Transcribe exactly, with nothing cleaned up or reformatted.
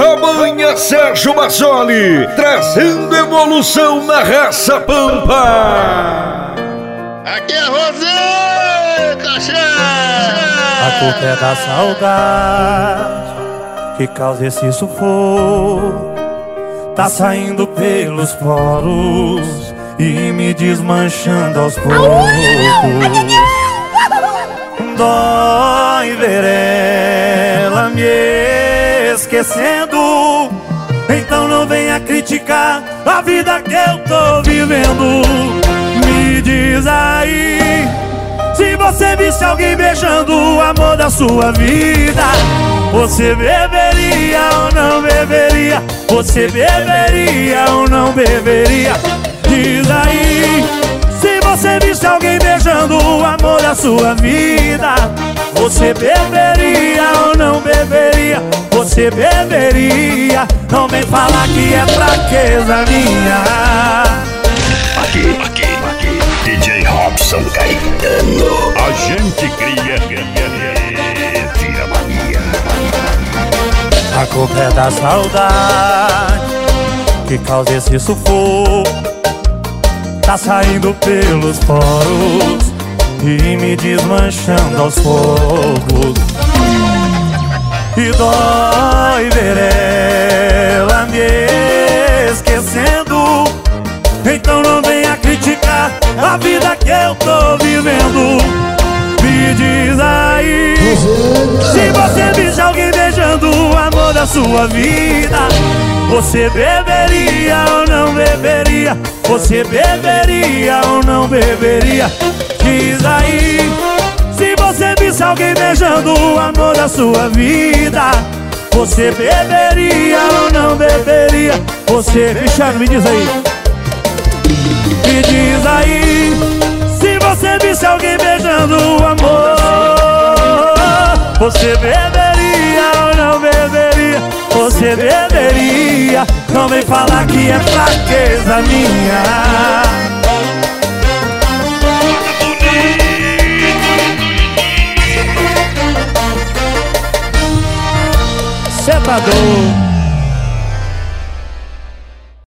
da manhã Sérgio Mazzoli, trazendo evolução na raça Pampa. Aqui é Rosé, cachaça. A culpa é da saudade que causa esse sufoco. Tá saindo pelos poros e me desmanchando aos poucos. Dói ver ela me esquecendo. Então não venha criticar a vida que eu tô vivendo. Me diz aí, se você visse alguém beijando o amor da sua vida, você beberia ou não beberia? Você beberia ou não beberia? Diz aí, se você visse alguém beijando o amor da sua vida, você beberia ou não beberia? Você beberia? Não vem falar que é fraqueza minha. Aqui, aqui, aqui, D J Robson Caetano. A gente cria, cria, vira mania. A culpa é da saudade que causa esse sufoco. Tá saindo pelos poros e me desmanchando aos poucos. E dói ver ela me esquecendo. Então não venha criticar a vida que eu tô vivendo. Me diz aí, se você visse alguém beijando o amor da sua vida, você beberia ou não beberia? Você beberia ou não beberia? Diz aí, se você visse alguém beijando o amor da sua vida, você beberia ou não beberia? Você... Cristiano, me diz aí. Me diz aí, se você visse alguém beijando o amor, você beberia ou não beberia? Você beberia? Não vem falar que é fraqueza minha. Cê tá doido?